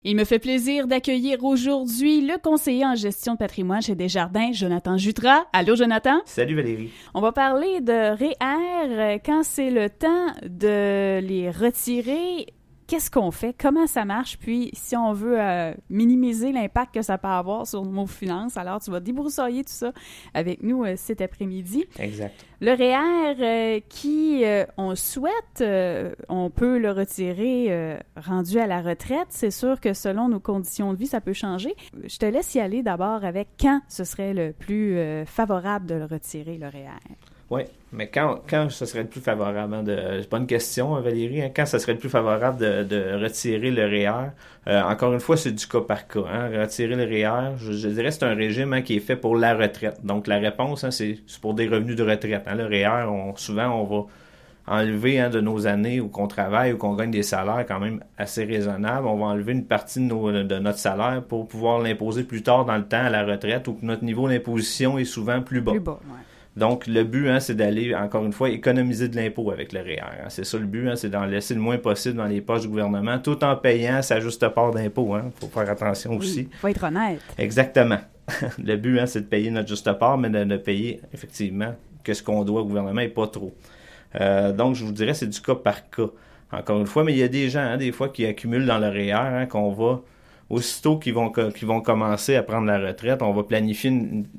Il me fait plaisir d'accueillir aujourd'hui le conseiller en gestion de patrimoine chez Desjardins, Jonathan Jutras. Allô, Jonathan? Salut Valérie. On va parler de REER quand c'est le temps de les retirer. Qu'est-ce qu'on fait? Comment ça marche? Puis, si on veut minimiser l'impact que ça peut avoir sur nos finances, alors tu vas débroussailler tout ça avec nous cet après-midi. Exact. Le REER qui, on souhaite, on peut le retirer rendu à la retraite. C'est sûr que selon nos conditions de vie, ça peut changer. Je te laisse y aller d'abord avec quand ce serait le plus favorable de le retirer, le REER. Oui, mais quand ce serait le plus favorable, c'est pas une question, Valérie, quand ce serait le plus favorable de retirer le REER? Encore une fois, c'est du cas par cas. Retirer le REER, je dirais c'est un régime qui est fait pour la retraite. Donc la réponse, c'est pour des revenus de retraite. Le REER, souvent, on va enlever de nos années où qu'on travaille ou qu'on gagne des salaires quand même assez raisonnables. On va enlever une partie de notre salaire pour pouvoir l'imposer plus tard dans le temps à la retraite où notre niveau d'imposition est souvent plus bas. Donc, le but, c'est d'aller, encore une fois, économiser de l'impôt avec le REER. C'est ça le but, c'est d'en laisser le moins possible dans les poches du gouvernement, tout en payant sa juste part d'impôt. Faut faire attention aussi. Il faut être honnête. Exactement. Le but, c'est de payer notre juste part, mais de payer, effectivement, que ce qu'on doit au gouvernement et pas trop. Donc, je vous dirais, c'est du cas par cas. Encore une fois, mais il y a des gens, des fois, qui accumulent dans le REER, qu'on va, aussitôt qu'ils vont commencer à prendre la retraite, on va planifier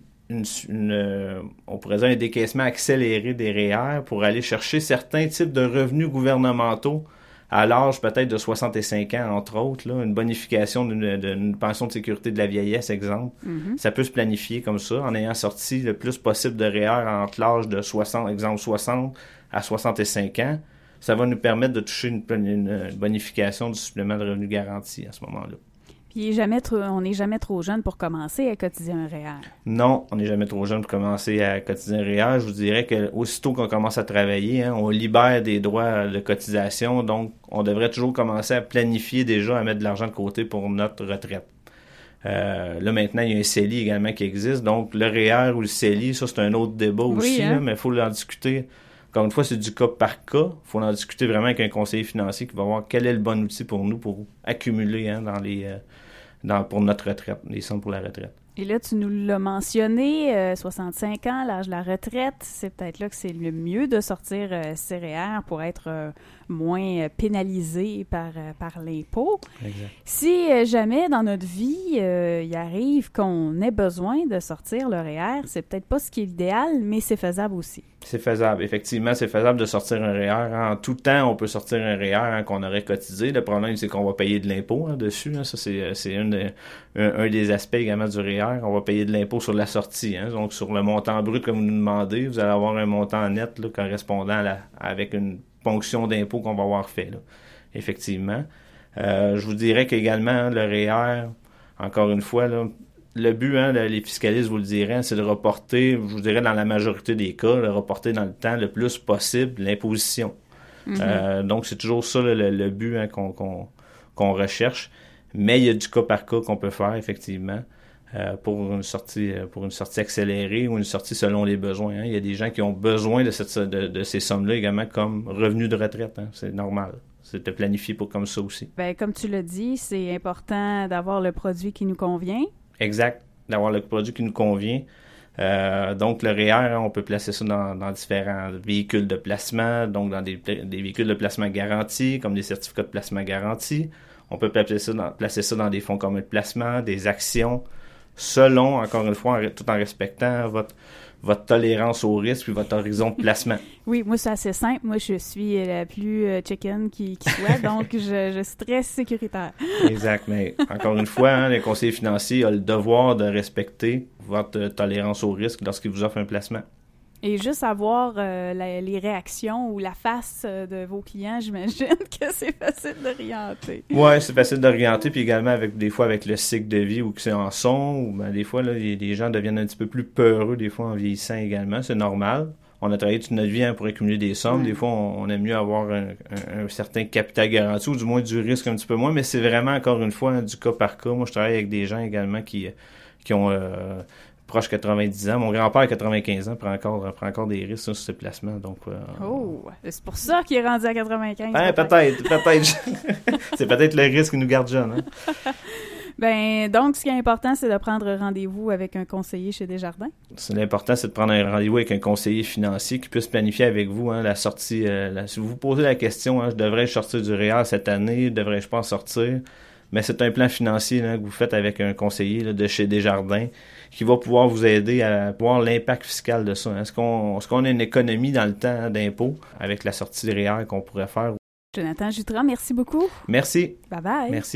on pourrait dire un décaissement accéléré des REER pour aller chercher certains types de revenus gouvernementaux à l'âge peut-être de 65 ans, entre autres, une bonification d'une pension de sécurité de la vieillesse, exemple. Mm-hmm. Ça peut se planifier comme ça, en ayant sorti le plus possible de REER entre l'âge de 60 à 65 ans. Ça va nous permettre de toucher une bonification du supplément de revenu garanti à ce moment-là. Puis on n'est jamais trop jeune pour commencer à cotiser un REER. Non, on n'est jamais trop jeune pour commencer à cotiser un REER. Je vous dirais que aussitôt qu'on commence à travailler, on libère des droits de cotisation, donc on devrait toujours commencer à planifier déjà, à mettre de l'argent de côté pour notre retraite. Là, maintenant, il y a un CELI également qui existe, donc le REER ou le CELI, ça, c'est un autre débat aussi, mais il faut en discuter. Encore une fois, c'est du cas par cas. Il faut en discuter vraiment avec un conseiller financier qui va voir quel est le bon outil pour nous pour accumuler pour notre retraite, les sommes pour la retraite. Et là, tu nous l'as mentionné, 65 ans, l'âge de la retraite, c'est peut-être là que c'est le mieux de sortir ces REER pour être moins pénalisé par l'impôt. Exact. Si jamais dans notre vie, il arrive qu'on ait besoin de sortir le REER, c'est peut-être pas ce qui est idéal, mais c'est faisable aussi. C'est faisable. Effectivement, c'est faisable de sortir un REER. En tout temps, on peut sortir un REER qu'on aurait cotisé. Le problème, c'est qu'on va payer de l'impôt dessus. Ça, c'est un des aspects également du REER. On va payer de l'impôt sur la sortie. Donc, sur le montant brut, comme vous nous demandez, vous allez avoir un montant net correspondant avec une ponction d'impôt qu'on va avoir fait. Effectivement. Je vous dirais qu'également, le REER, encore une fois, le but, les fiscalistes vous le diraient, c'est de reporter, je vous dirais dans la majorité des cas, de reporter dans le temps le plus possible l'imposition. Mm-hmm. Donc, c'est toujours ça le but qu'on recherche. Mais il y a du cas par cas qu'on peut faire, effectivement, pour une sortie accélérée ou une sortie selon les besoins. Il y a des gens qui ont besoin de ces sommes-là également comme revenus de retraite. C'est normal. C'est de planifier comme ça aussi. Bien, comme tu l'as dit, c'est important d'avoir le produit qui nous convient. Exact, d'avoir le produit qui nous convient. Donc, le REER, on peut placer ça dans différents véhicules de placement, donc dans des véhicules de placement garantis, comme des certificats de placement garantis. On peut placer ça dans des fonds communs de placement, des actions, selon, encore une fois, tout en respectant votre tolérance au risque et votre horizon de placement. Oui, moi, c'est assez simple. Moi, je suis la plus chicken qui soit, donc je suis très sécuritaire. Exact, mais encore une fois, le conseiller financier a le devoir de respecter votre tolérance au risque lorsqu'il vous offre un placement. Et juste avoir les réactions ou la face de vos clients, j'imagine que c'est facile d'orienter. Oui, c'est facile d'orienter, puis également des fois avec le cycle de vie ou que c'est en son, ou des fois les gens deviennent un petit peu plus peureux des fois en vieillissant également, c'est normal. On a travaillé toute notre vie pour accumuler des sommes. Ouais. Des fois, on aime mieux avoir un certain capital garanti ou du moins du risque un petit peu moins, mais c'est vraiment encore une fois du cas par cas. Moi, je travaille avec des gens également qui ont proche 90 ans. Mon grand-père, 95 ans, prend encore des risques sur ses placements. Donc, oh, c'est pour ça qu'il est rendu à 95. Peut-être. C'est peut-être le risque qui nous garde jeunes. Hein? Ben, donc, ce qui est important, c'est de prendre rendez-vous avec un conseiller chez Desjardins. L'important, c'est de prendre un rendez-vous avec un conseiller financier qui puisse planifier avec vous la sortie. Si vous vous posez la question, je devrais-je sortir du REER cette année, devrais-je pas en sortir? Mais c'est un plan financier que vous faites avec un conseiller de chez Desjardins qui va pouvoir vous aider à voir l'impact fiscal de ça. Est-ce qu'on a une économie dans le temps d'impôt avec la sortie du REER qu'on pourrait faire? Jonathan Jutras, merci beaucoup. Merci. Bye bye. Merci.